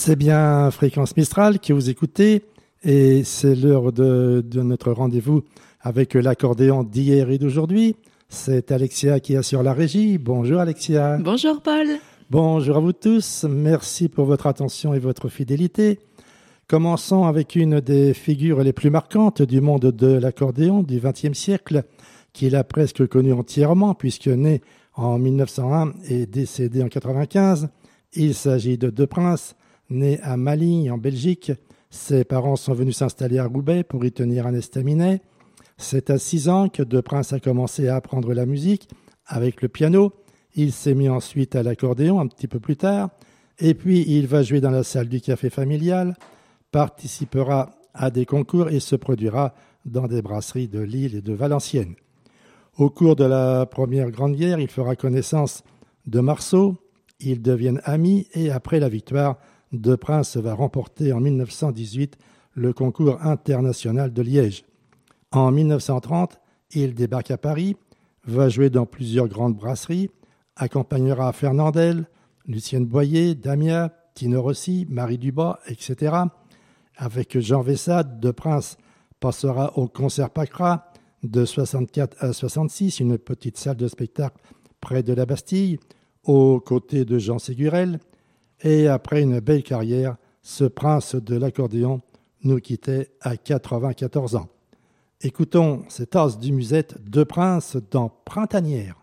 C'est bien Fréquence Mistral que vous écoutez et c'est l'heure de notre rendez-vous avec l'accordéon d'hier et d'aujourd'hui. C'est Alexia qui assure la régie. Bonjour Alexia. Bonjour Paul. Bonjour à vous tous. Merci pour votre attention et votre fidélité. Commençons avec une des figures les plus marquantes du monde de l'accordéon du XXe siècle, qu'il a presque connu entièrement puisque né en 1901 et décédé en 1995. Il s'agit de Depurince, né à Malines en Belgique. Ses parents sont venus s'installer à Roubaix pour y tenir un estaminet. C'est à 6 ans que Depurince a commencé à apprendre la musique avec le piano. Il s'est mis ensuite à l'accordéon un petit peu plus tard. Et puis il va jouer dans la salle du café familial, participera à des concours et se produira dans des brasseries de Lille et de Valenciennes. Au cours de la Première Grande Guerre, il fera connaissance de Marceau. Ils deviennent amis et après la victoire, Depurince va remporter en 1918 le concours international de Liège. En 1930, il débarque à Paris, va jouer dans plusieurs grandes brasseries, accompagnera Fernandel, Lucienne Boyer, Damia, Tino Rossi, Marie Dubois, etc. Avec Jean Vessade, Depurince passera au Concert Pacra de 64 à 66, une petite salle de spectacle près de la Bastille, aux côtés de Jean Ségurel. Et après une belle carrière, ce prince de l'accordéon nous quittait à 94 ans. Écoutons cet as du musette Depurince dans Printanière.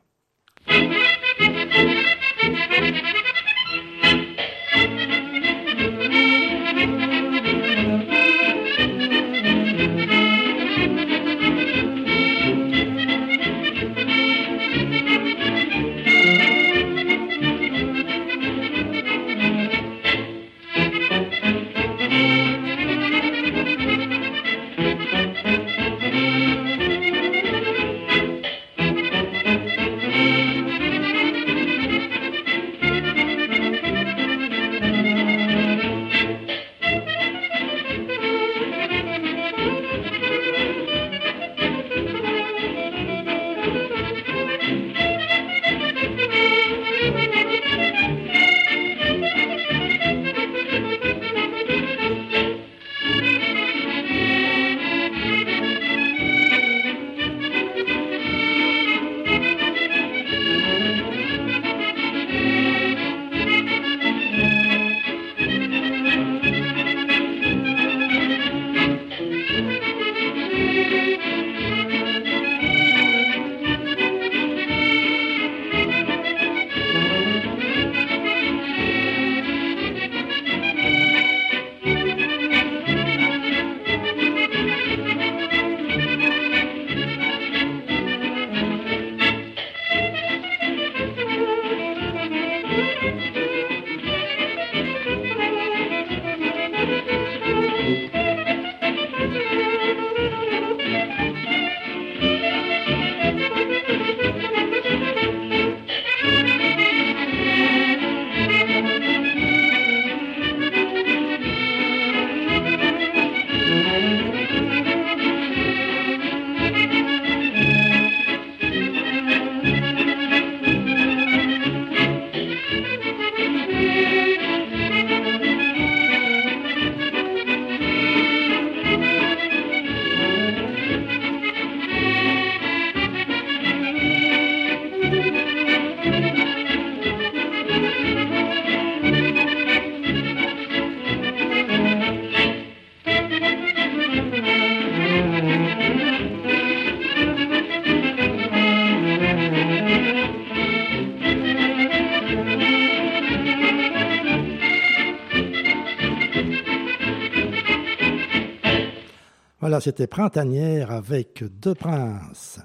Voilà, c'était Printanière avec Depurince.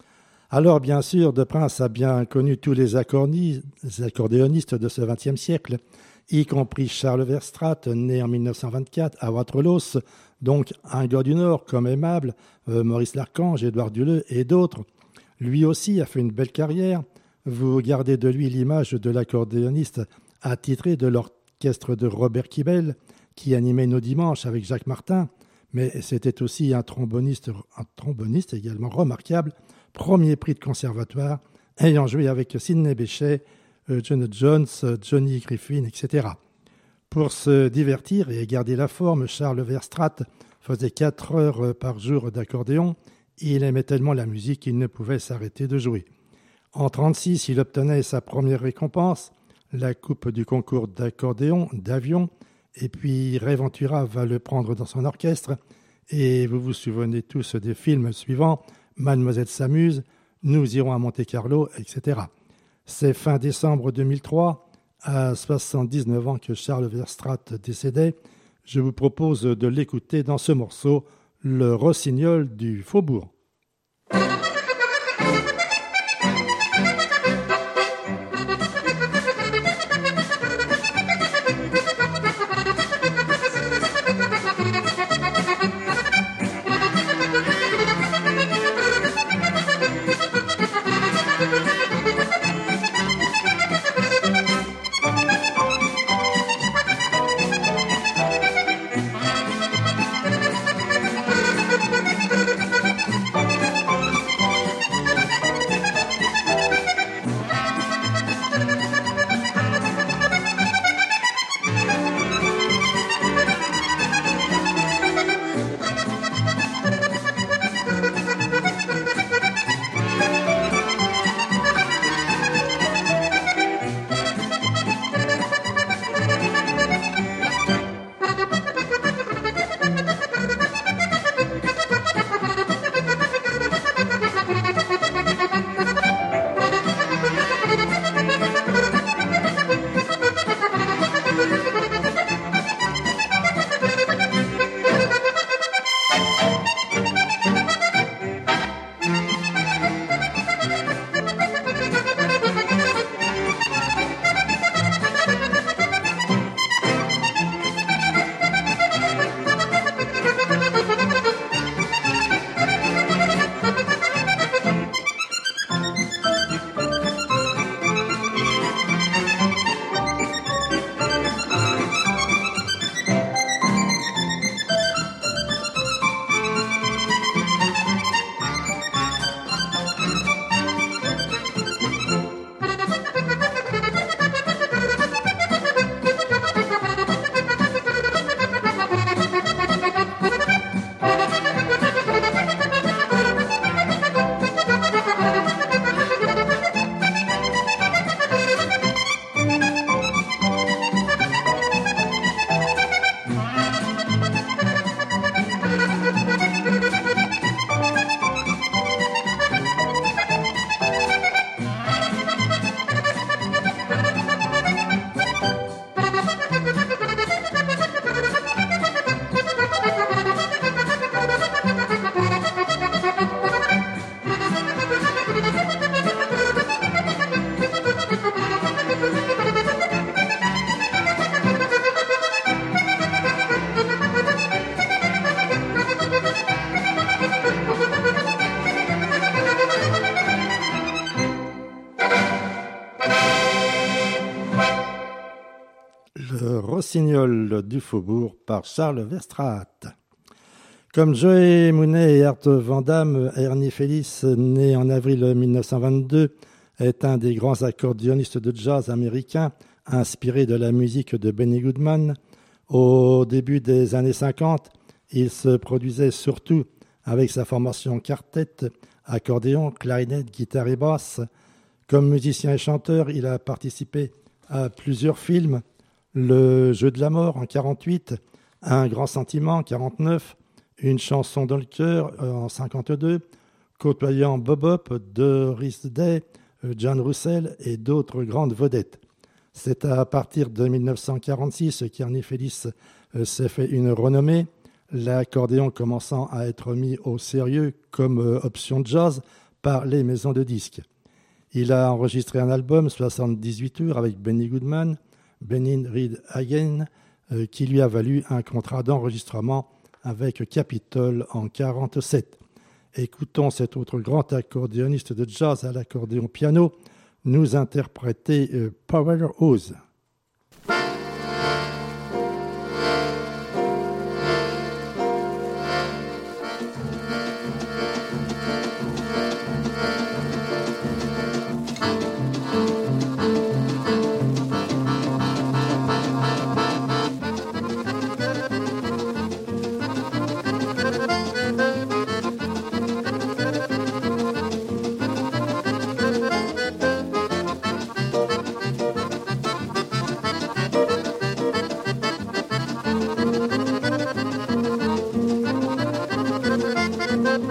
Alors, bien sûr, Depurince a bien connu tous les accordéonistes de ce XXe siècle, y compris Charles Verstraete, né en 1924 à Waterloo, donc un gars du Nord comme Aimable, Maurice Larchange, Édouard Duleux et d'autres. Lui aussi a fait une belle carrière. Vous gardez de lui l'image de l'accordéoniste attitré de l'orchestre de Robert Quibel, qui animait nos dimanches avec Jacques Martin, mais c'était aussi un tromboniste également remarquable, premier prix de conservatoire, ayant joué avec Sidney Bechet, John Jones, Johnny Griffin, etc. Pour se divertir et garder la forme, Charles Verstraete faisait 4 heures par jour d'accordéon. Il aimait tellement la musique qu'il ne pouvait s'arrêter de jouer. En 1936, il obtenait sa première récompense, la coupe du concours d'accordéon d'Avion, et puis Ray Ventura va le prendre dans son orchestre, et vous vous souvenez tous des films suivants, Mademoiselle s'amuse, Nous irons à Monte-Carlo, etc. C'est fin décembre 2003, à 79 ans que Charles Verstraete décédait. Je vous propose de l'écouter dans ce morceau, Le Rossignol du Faubourg. Le Rossignol du Faubourg par Charles Verstraete. Comme Joey Mooney et Art Van Damme, Ernie Félix, né en avril 1922, est un des grands accordéonistes de jazz américains, inspiré de la musique de Benny Goodman. Au début des années 50, il se produisait surtout avec sa formation quartet, accordéon, clarinette, guitare et basse. Comme musicien et chanteur, il a participé à plusieurs films. Le Jeu de la mort en 1948, Un grand sentiment en 1949, Une chanson dans le cœur en 1952, côtoyant Bob Hope, Doris Day, John Russell et d'autres grandes vedettes. C'est à partir de 1946 qu'Ernie Félix s'est fait une renommée, l'accordéon commençant à être mis au sérieux comme option jazz par les maisons de disques. Il a enregistré un album, 78 tours, avec Benny Goodman, Benin Reed Hagen, qui lui a valu un contrat d'enregistrement avec Capitol en 1947. Écoutons cet autre grand accordéoniste de jazz à l'accordéon piano nous interpréter Powerhouse.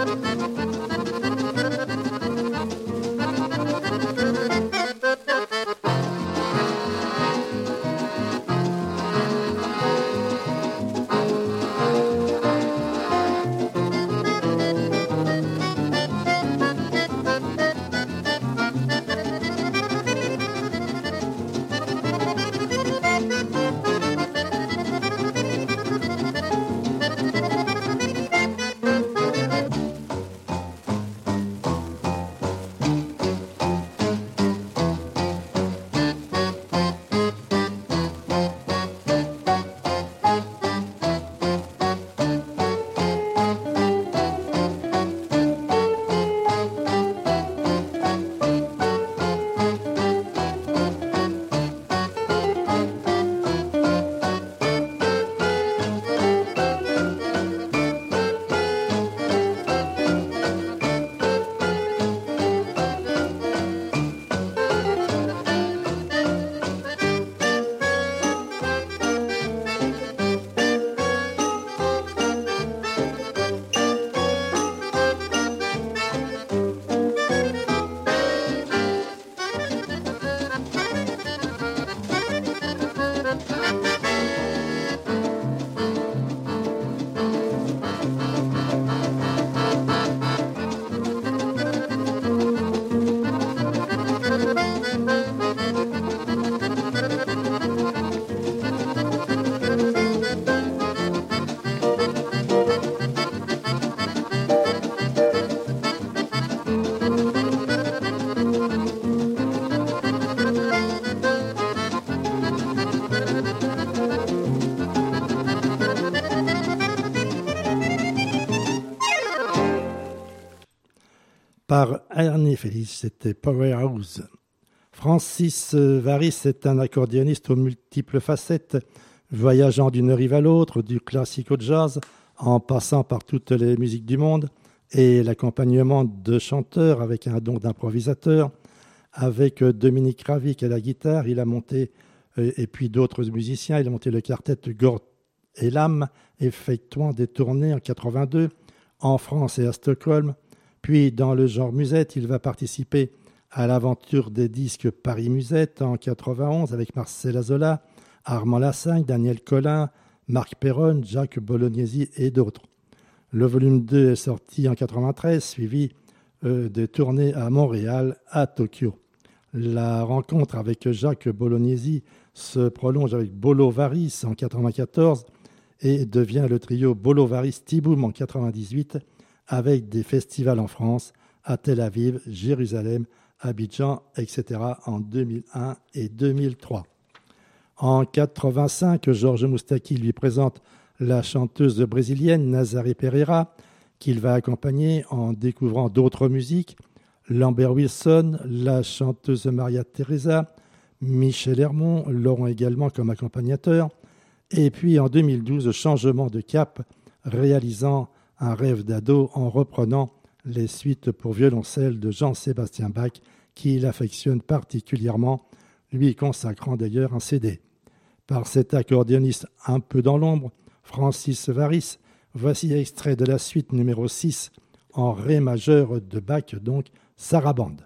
Par Ernie Félix, c'était Powerhouse. Francis Varis est un accordéoniste aux multiples facettes, voyageant d'une rive à l'autre, du classique au jazz, en passant par toutes les musiques du monde, et l'accompagnement de chanteurs avec un don d'improvisateur. Avec Dominique Ravik à la guitare, il a monté, et puis d'autres musiciens, il a monté le quartet Gort et Lam, effectuant des tournées en 82 en France et à Stockholm. Puis, dans le genre musette, il va participer à l'aventure des disques Paris Musette en 91 avec Marcel Azola, Armand Lassagne, Daniel Collin, Marc Perron, Jacques Bolognesi et d'autres. Le volume 2 est sorti en 93, suivi de tournées à Montréal, à Tokyo. La rencontre avec Jacques Bolognesi se prolonge avec Bolo Varis en 94 et devient le trio Bolo Varis Tiboum en 98 avec des festivals en France, à Tel Aviv, Jérusalem, Abidjan, etc. en 2001 et 2003. En 85, Georges Moustaki lui présente la chanteuse brésilienne Nazaré Pereira, qu'il va accompagner en découvrant d'autres musiques, Lambert Wilson, la chanteuse Maria Teresa, Michel Hermont l'auront également comme accompagnateur. Et puis en 2012, changement de cap, réalisant un rêve d'ado en reprenant les suites pour violoncelle de Jean-Sébastien Bach, qu'il affectionne particulièrement, lui consacrant d'ailleurs un CD. Par cet accordéoniste un peu dans l'ombre, Francis Varis, voici extrait de la suite numéro 6 en Ré majeur de Bach, donc Sarabande.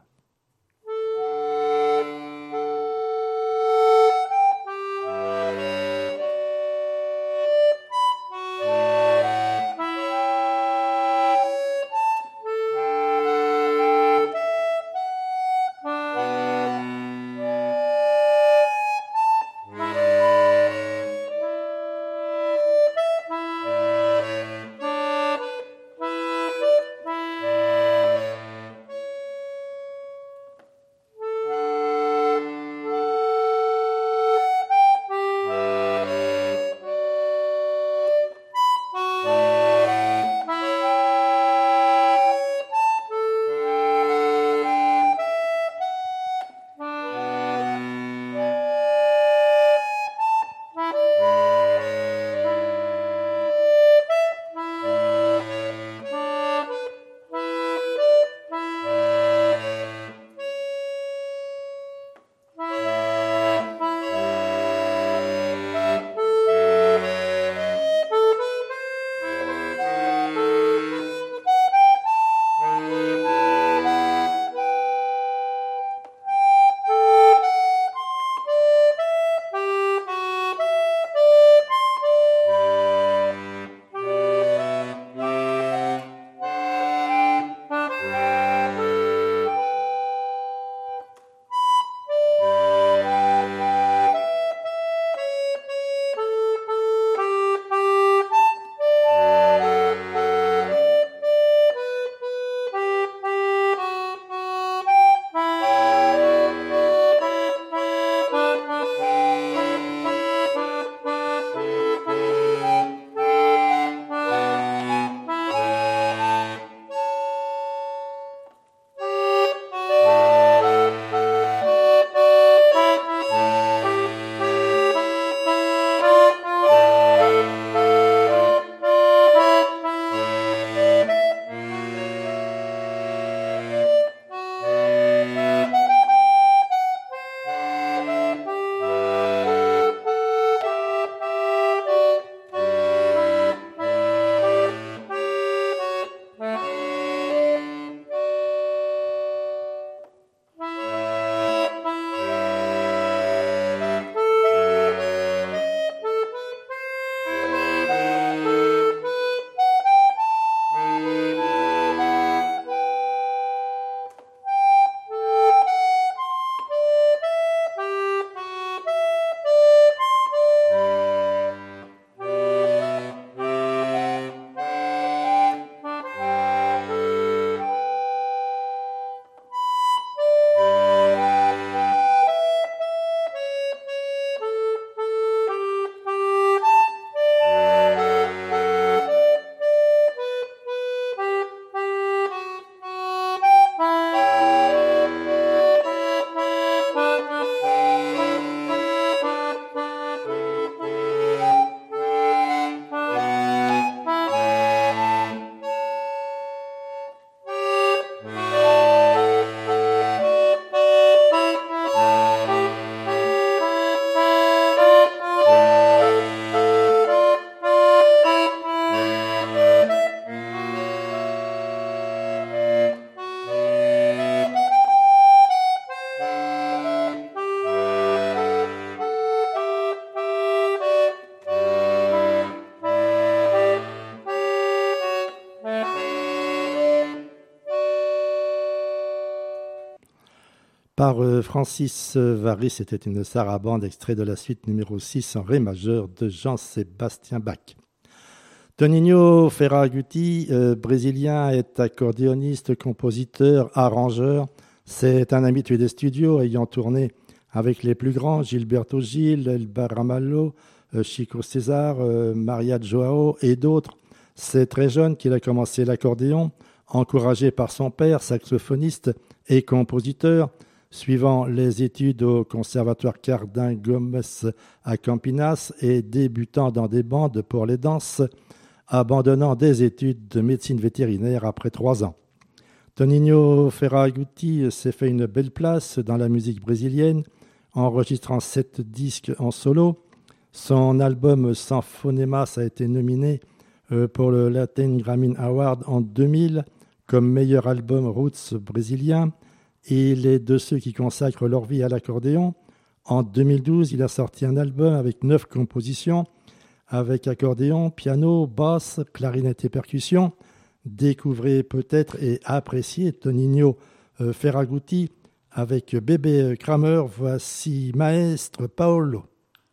par Francis Varry, c'était une sarabande extrait de la suite numéro 6 en ré majeur de Jean-Sébastien Bach. Toninho Ferragutti, brésilien, est accordéoniste, compositeur, arrangeur. C'est un habitué des studios ayant tourné avec les plus grands, Gilberto Gil, Elba Ramalho, Chico César, Maria Joao et d'autres. C'est très jeune qu'il a commencé l'accordéon, encouragé par son père, saxophoniste et compositeur, suivant les études au conservatoire Cardin Gomes à Campinas et débutant dans des bandes pour les danses, abandonnant des études de médecine vétérinaire après 3 ans. Toninho Ferragutti s'est fait une belle place dans la musique brésilienne, enregistrant 7 disques en solo. Son album Sanfonemas a été nominé pour le Latin Grammy Award en 2000 comme meilleur album roots brésilien. Il est de ceux qui consacrent leur vie à l'accordéon. En 2012, il a sorti un album avec 9 compositions, avec accordéon, piano, basse, clarinette et percussion. Découvrez peut-être et appréciez Toninho Ferragutti avec Bébé Kramer. Voici Maestro Paolo.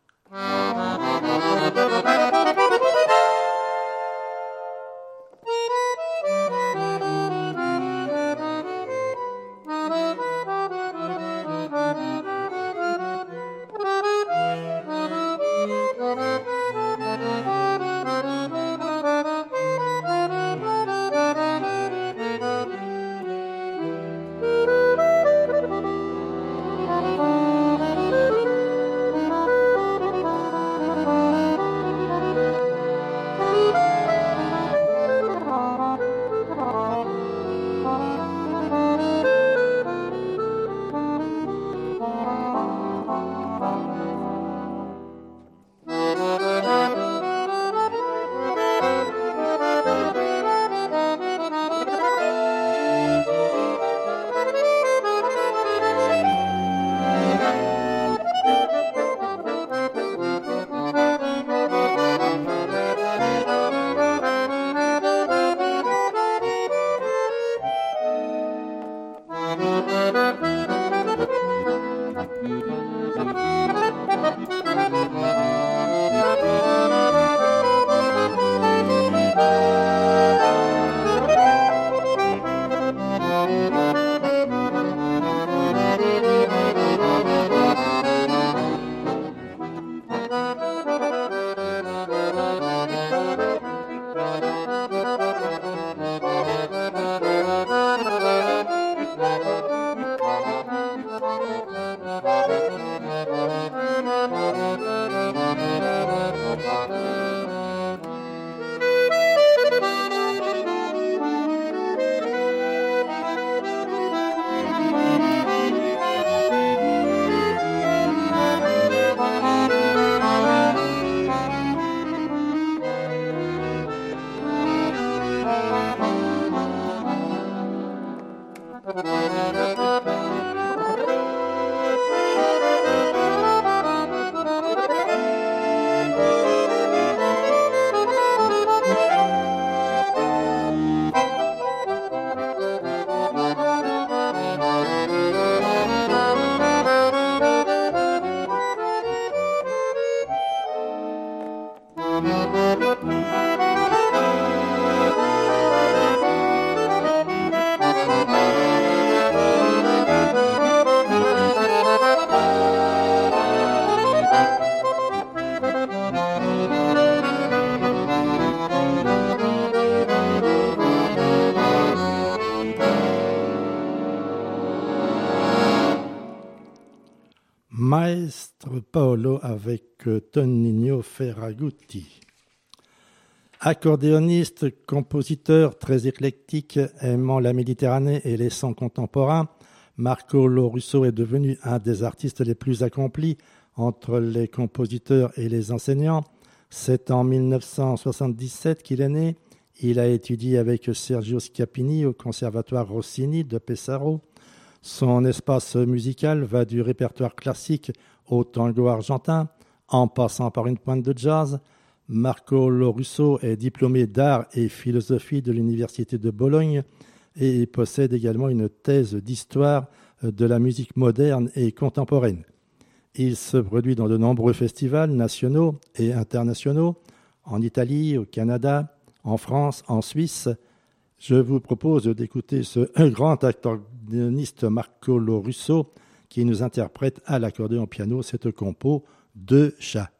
Maestro Paolo avec Toninho Ferragutti. Accordéoniste, compositeur très éclectique, aimant la Méditerranée et les sons contemporains, Marco Lorusso est devenu un des artistes les plus accomplis entre les compositeurs et les enseignants. C'est en 1977 qu'il est né. Il a étudié avec Sergio Schiappini au Conservatoire Rossini de Pesaro. Son espace musical va du répertoire classique au tango argentin, en passant par une pointe de jazz. Marco Lorusso est diplômé d'art et philosophie de l'Université de Bologne et possède également une thèse d'histoire de la musique moderne et contemporaine. Il se produit dans de nombreux festivals nationaux et internationaux, en Italie, au Canada, en France, en Suisse. Je vous propose d'écouter ce grand accordéoniste Marco Lorusso qui nous interprète à l'accordéon piano cette compo Deux chats.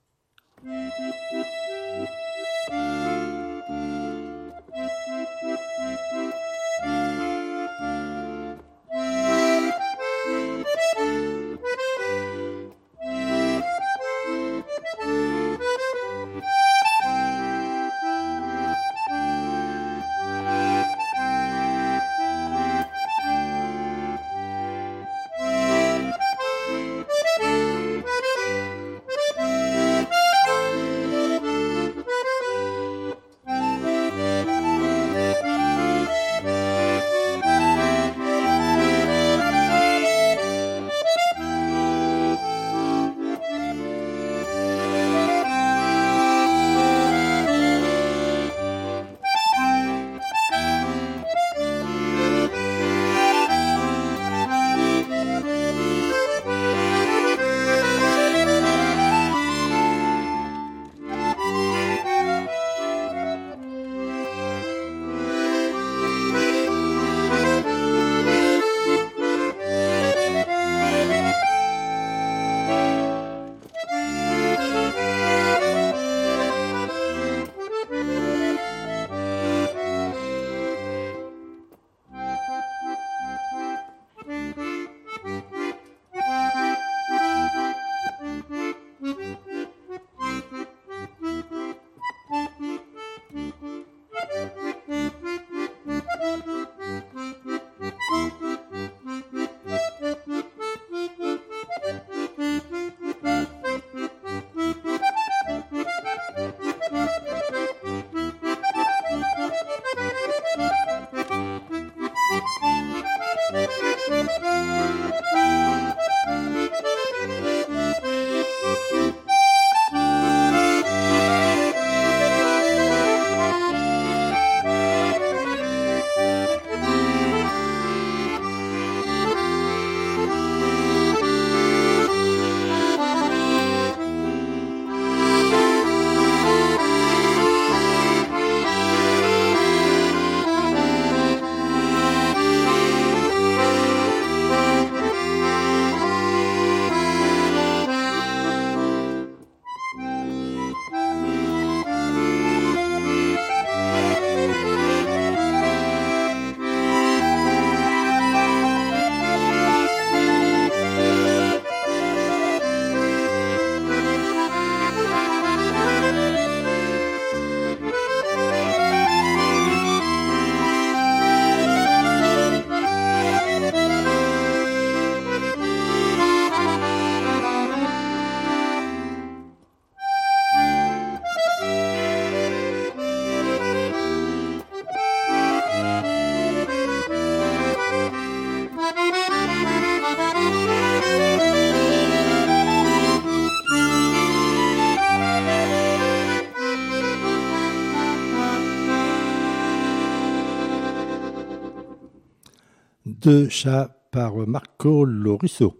Deux chats par Marco Lorusso.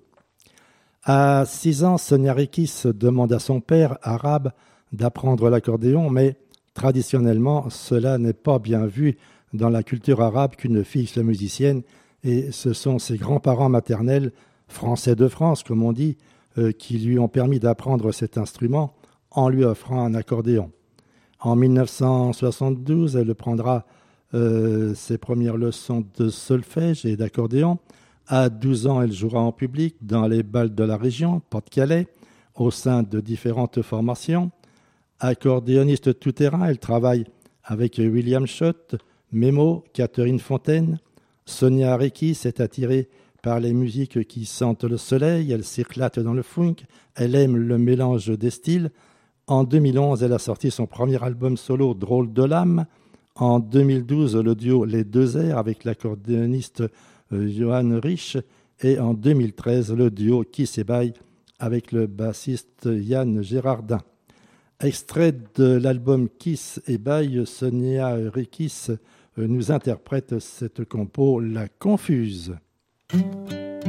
À 6 ans, Sonia Rekis demande à son père, arabe, d'apprendre l'accordéon, mais traditionnellement, cela n'est pas bien vu dans la culture arabe qu'une fille soit musicienne, et ce sont ses grands-parents maternels, français de France, comme on dit, qui lui ont permis d'apprendre cet instrument en lui offrant un accordéon. En 1972, elle prendra ses premières leçons de solfège et d'accordéon. À 12 ans, elle jouera en public dans les bals de la région, Pas-de-Calais, au sein de différentes formations. Accordéoniste tout-terrain, elle travaille avec William Schott, Memo, Catherine Fontaine. Sonia Rekis est attirée par les musiques qui sentent le soleil, elle s'éclate dans le funk, elle aime le mélange des styles. En 2011, elle a sorti son premier album solo, Drôle de l'âme. En 2012, le duo Les Deux Airs avec l'accordéoniste Johan Rich. Et en 2013, le duo Kiss et Bye avec le bassiste Yann Gérardin. Extrait de l'album Kiss et Bye, Sonia Rekis nous interprète cette compo La Confuse.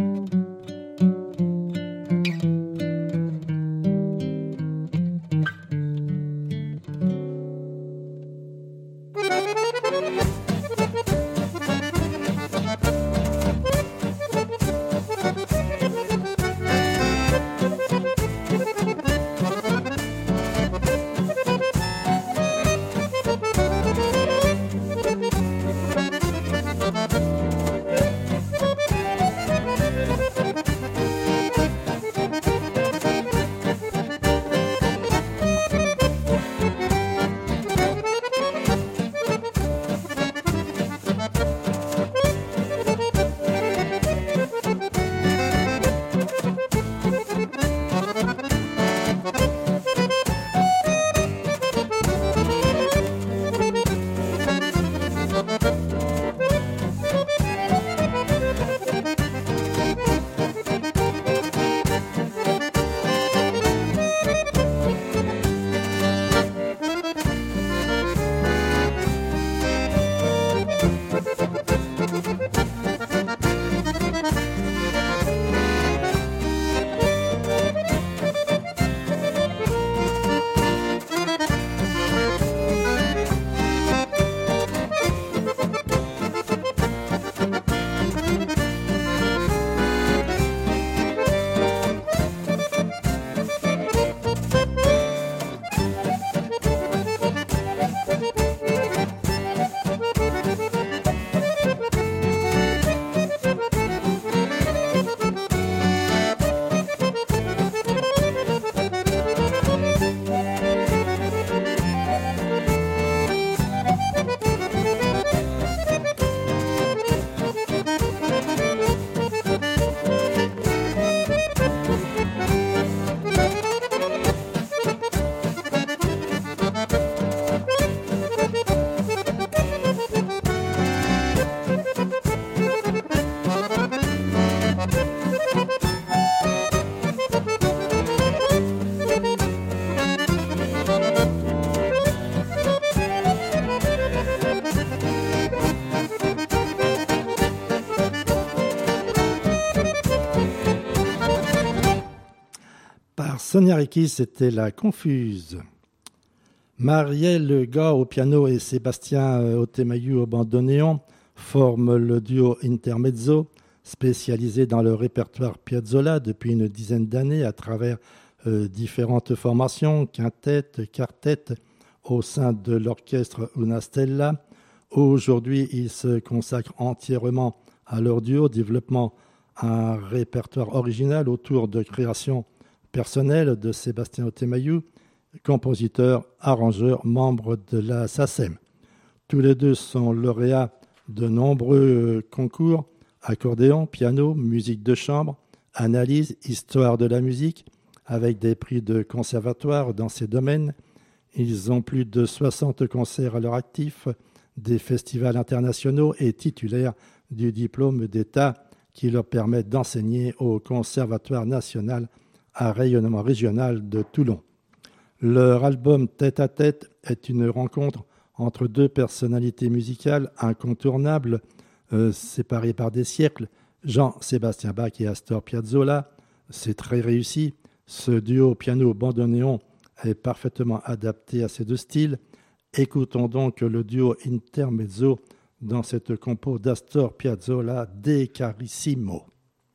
Sonia Ricci, c'était la Confuse. Marielle Ga au piano et Sébastien Otemayu au bandoneon forment le duo Intermezzo, spécialisé dans le répertoire Piazzolla depuis une dizaine d'années à travers différentes formations, quintettes, quartettes, au sein de l'orchestre Una Stella. Aujourd'hui, ils se consacrent entièrement à leur duo, développement un répertoire original autour de créations personnelles de Sébastien Otemayu, compositeur, arrangeur, membre de la SACEM. Tous les deux sont lauréats de nombreux concours, accordéon, piano, musique de chambre, analyse, histoire de la musique, avec des prix de conservatoire dans ces domaines. Ils ont plus de 60 concerts à leur actif, des festivals internationaux et titulaires du diplôme d'État qui leur permet d'enseigner au Conservatoire national à rayonnement régional de Toulon. Leur album Tête à Tête est une rencontre entre deux personnalités musicales incontournables, séparées par des siècles, Jean-Sébastien Bach et Astor Piazzolla. C'est très réussi. Ce duo piano-bandoneon est parfaitement adapté à ces deux styles. Écoutons donc le duo Intermezzo dans cette compo d'Astor Piazzolla De Carissimo.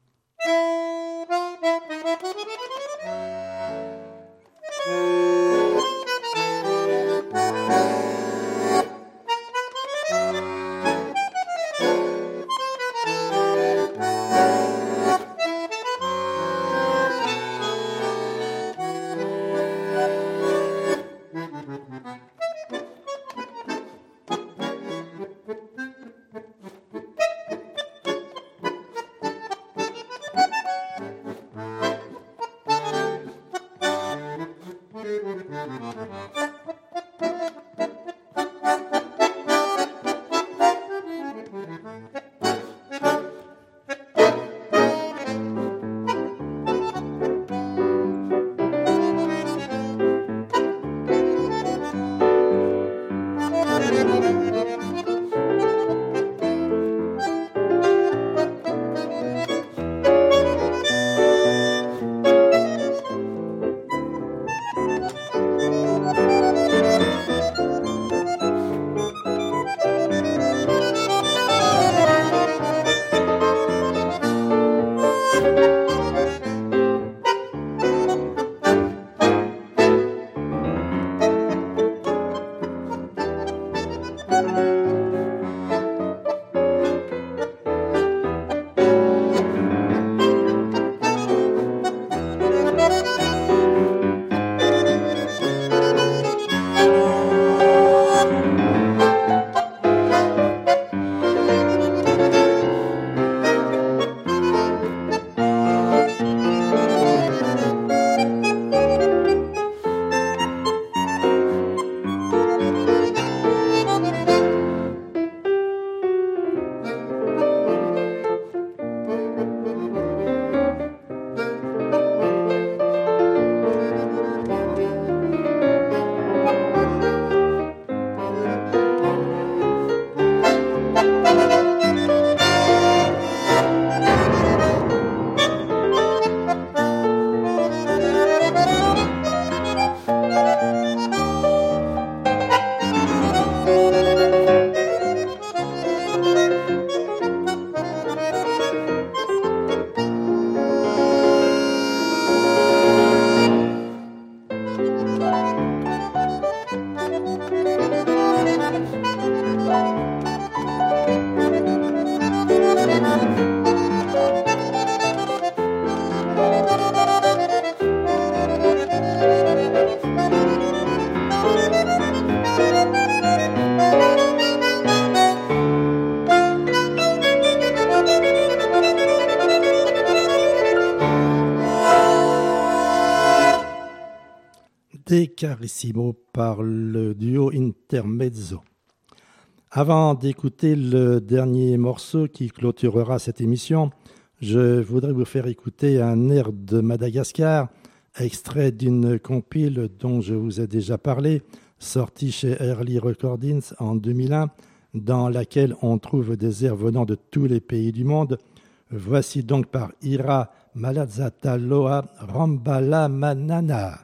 De Carissimo par le duo Intermezzo. Avant d'écouter le dernier morceau qui clôturera cette émission, je voudrais vous faire écouter un air de Madagascar, extrait d'une compile dont je vous ai déjà parlé, sortie chez Early Recordings en 2001, dans laquelle on trouve des airs venant de tous les pays du monde. Voici donc par Ira Malazata Loa Rambala Manana.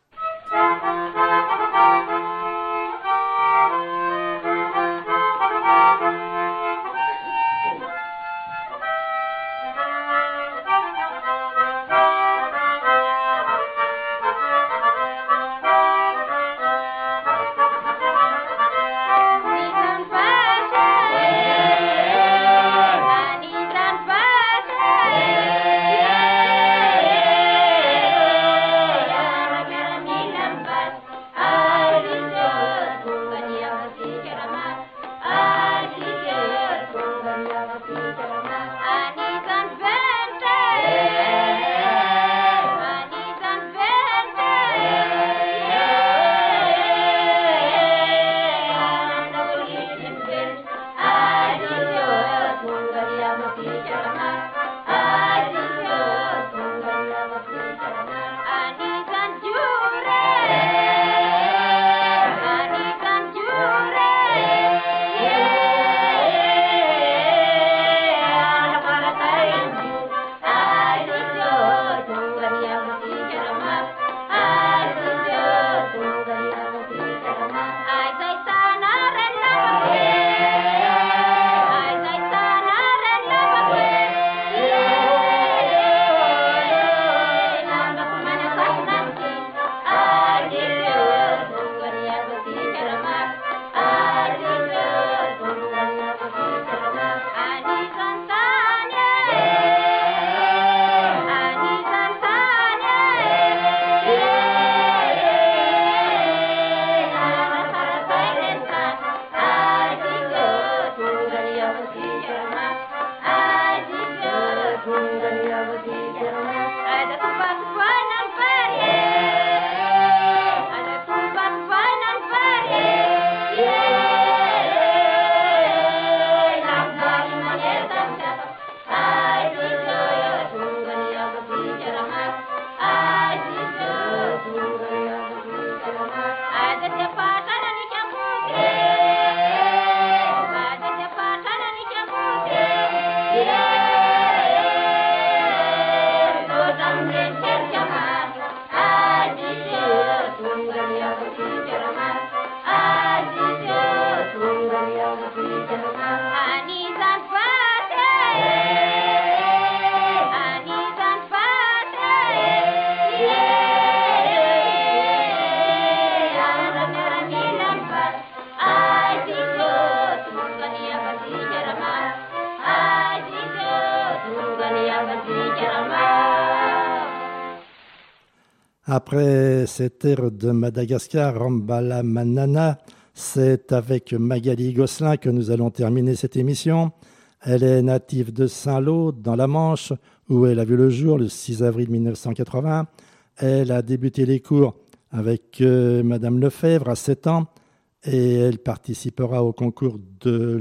Après cet air de Madagascar, Rambala Manana, c'est avec Magali Gosselin que nous allons terminer cette émission. Elle est native de Saint-Lô, dans la Manche, où elle a vu le jour le 6 avril 1980. Elle a débuté les cours avec Madame Lefebvre à 7 ans et elle participera au concours de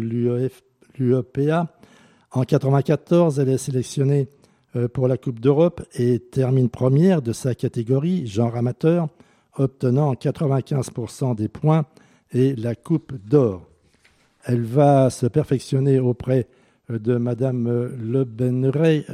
l'UEPA. En 1994, elle est sélectionnée pour la Coupe d'Europe et termine première de sa catégorie, genre amateur, obtenant 95% des points et la Coupe d'Or. Elle va se perfectionner auprès de Madame Le Benrey,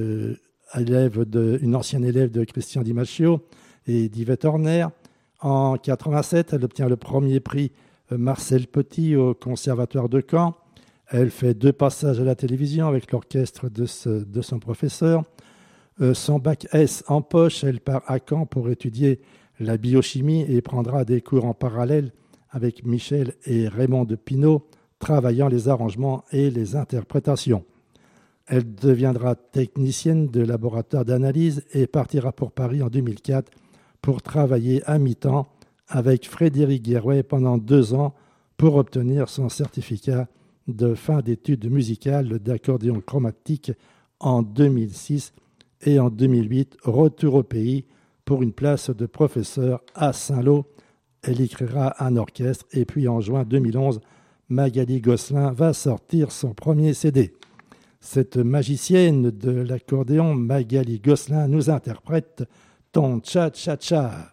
une ancienne élève de Christian Di Macchio et d'Yvette Horner. En 1987, elle obtient le premier prix Marcel Petit au Conservatoire de Caen. Elle fait 2 passages à la télévision avec l'orchestre de son professeur. Son bac S en poche, elle part à Caen pour étudier la biochimie et prendra des cours en parallèle avec Michel et Raymond de Pinault, travaillant les arrangements et les interprétations. Elle deviendra technicienne de laboratoire d'analyse et partira pour Paris en 2004 pour travailler à mi-temps avec Frédéric Guérouet pendant 2 ans pour obtenir son certificat de fin d'études musicales d'accordéon chromatique en 2006 et en 2008, retour au pays pour une place de professeur à Saint-Lô. Elle écrira un orchestre et puis en juin 2011, Magali Gosselin va sortir son premier CD. Cette magicienne de l'accordéon, Magali Gosselin, nous interprète Ton Cha-Cha-Cha.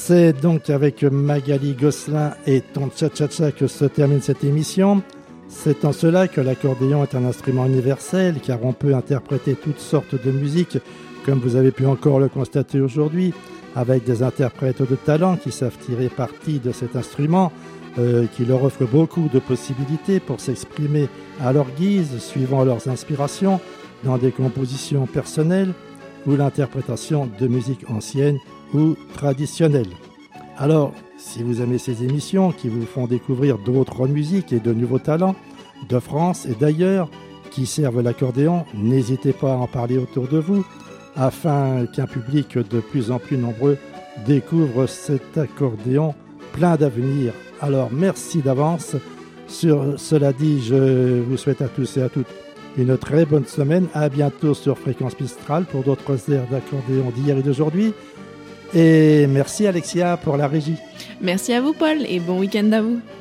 C'est donc avec Magali Gosselin et ton tcha-tcha-tcha que se termine cette émission. C'est en cela que l'accordéon est un instrument universel, car on peut interpréter toutes sortes de musique, comme vous avez pu encore le constater aujourd'hui, avec des interprètes de talent qui savent tirer parti de cet instrument, qui leur offre beaucoup de possibilités pour s'exprimer à leur guise, suivant leurs inspirations, dans des compositions personnelles ou l'interprétation de musique ancienne ou traditionnelle. Alors, si vous aimez ces émissions qui vous font découvrir d'autres musiques et de nouveaux talents de France et d'ailleurs qui servent l'accordéon, n'hésitez pas à en parler autour de vous afin qu'un public de plus en plus nombreux découvre cet accordéon plein d'avenir. Alors, merci d'avance. Sur cela dit, je vous souhaite à tous et à toutes une très bonne semaine. À bientôt sur Fréquence Mistral pour d'autres airs d'accordéon d'hier et d'aujourd'hui. Et merci Alexia pour la régie. Merci à vous Paul et bon week-end à vous.